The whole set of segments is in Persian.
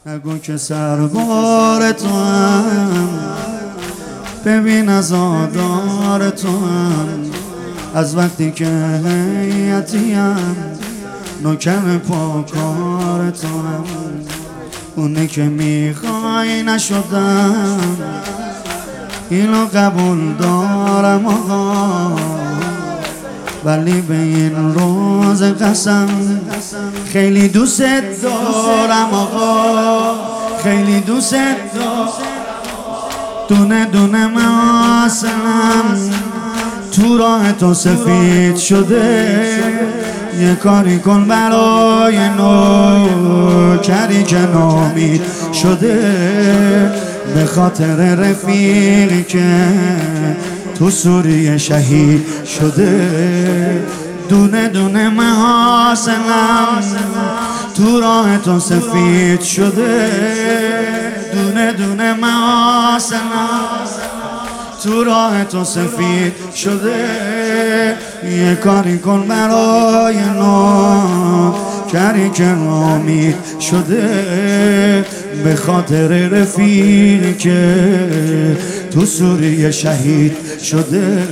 نگو که سربار تو هم، ببین عزادار تو هم. از وقتی که هیئتیم نوکر پاکار تو هم. اونه که میخوای نشدم، اینو قبول دارم آقا، ولی به این روز قسم خیلی دوست دارم آقا، خیلی دوست دارم. دونه دونه معاصرم تو راه تو سفید شده. یه کاری کن برای نوکری که نامید شده. به خاطر رفیقی که تو سوریه شهید شده. دونه دونه محاسنم تو راه تو سفید شده. دونه دونه محاسنم تو راه تو سفید شده. یه کاری کن برای نوکری که نامید شده. به خاطر رفیقی که تو سوریه شهید شده.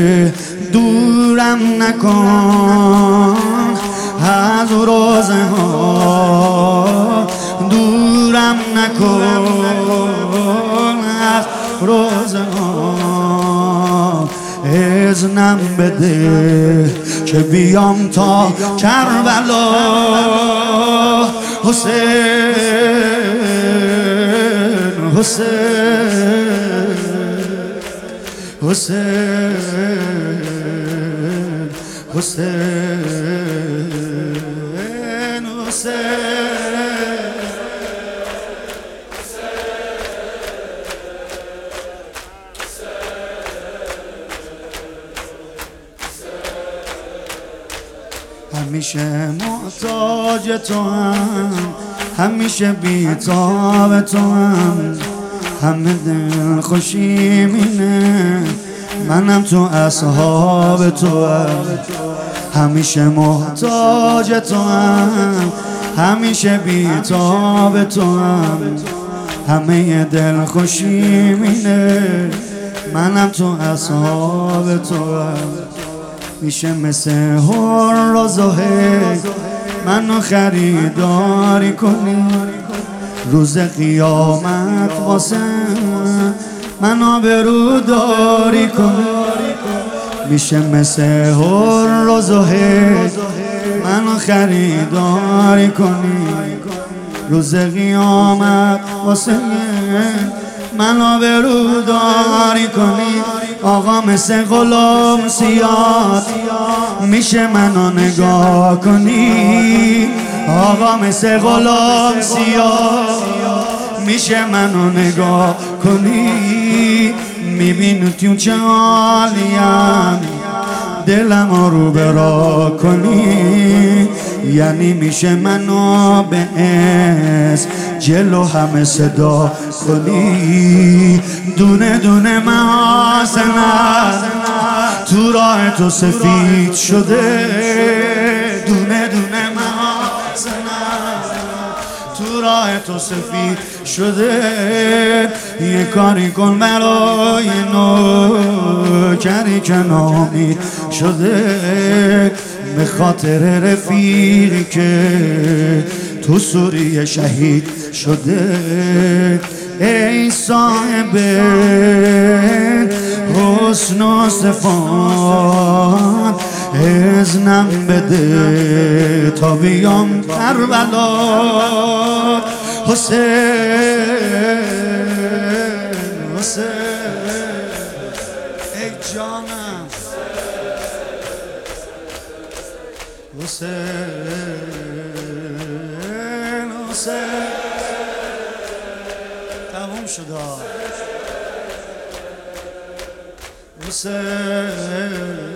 دورم نکن از روزه ها، دورم نکن از روزه ها. اذنم بده که بیام تا کربلا. حسین حسین حسین حسین حسین. همیشه محتاج تو هم، همیشه بی‌تاب تو هم. همه دل خوشی مینه، منم تو اصحاب تو هم. همیشه محتاج تو هم، همیشه بی‌تاب تو هم. همه دل خوشی مینه، منم تو اصحاب تو هم. میشه مثل هر و زهیر منو خریداری کنی. روز قیامت واسه منو بروداری کنی. میشه مثل هر و زهیر منو خریداری کنی. روز قیامت واسه منو بروداری کنی. آقا مثل غلام سیاد میشه منو نگاه کنی. آقا مثل غلام سیاد میشه منو نگاه کنی. میبینی تو چه حالیم، دلم رو برا کنی. یعنی میشه منو به اسم جلو همه صدا کنی. دونه دونه محاسنم تو راه تو سفید شده. دونه دونه محاسنم تو راه تو سفید شده. یه کاری کن برای نوکری که نامید شده. به خاطر رفیقی که تو سوریه شهید شده. ای صاحب حسن و صفات، اذنم بده تا بیام کربلا. حسین حسین ای جانم حسین حسین. تموم شد حسین.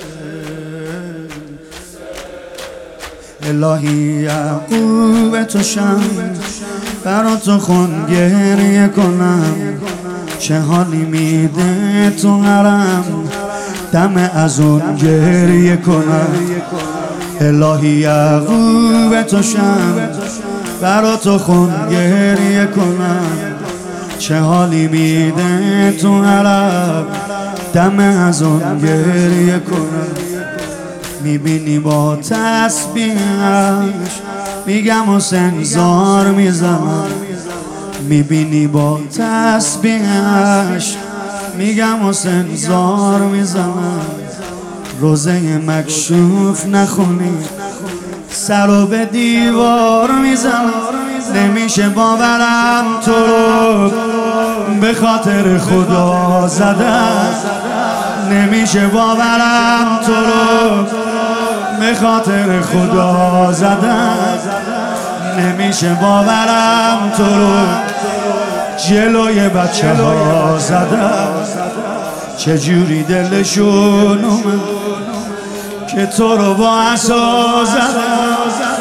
الهی یعقوب تو شم، برا تو خون گریه کنم. چه حالی میده تو حرم، دم از اون گریه کنم. الهی یعقوب تو شم، برا تو خون گریه کنم. چه حالی میده تو عرب دم از اون گریه کنم. میبینی با تسبیحش میگم حسین زار میزنم. میبینی با تسبیحش میگم حسین زار میزنم. روزه مکشوف نخونی سرو به دیوار میزنم. نمیشه باورم تو رو به خاطر خدا زدم. نمیشه باورم تو رو به خاطر خدا زدم. نمیشه باورم تو رو جلوی بچه ها زدم. چجوری دلشون اومد که تو رو با عصا زدم.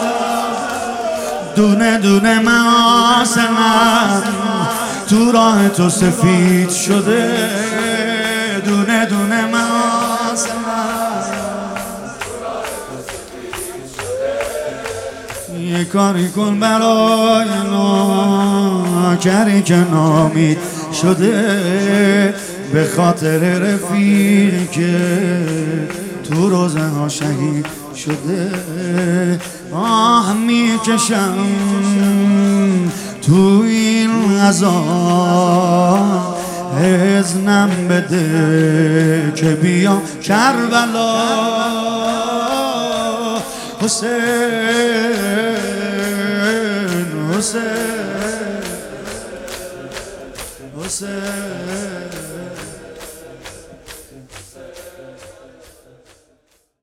دونه دونه محاسنم تو راه تو سفید شده. دونه دونه محاسنم یه کاری کن برای ناکری که نامید شده. به خاطر رفیقی که تو روزه ها شهید شده. آه میکشم تو این عذاب اذنم بده که بیام کربلا. حسین حسین حسین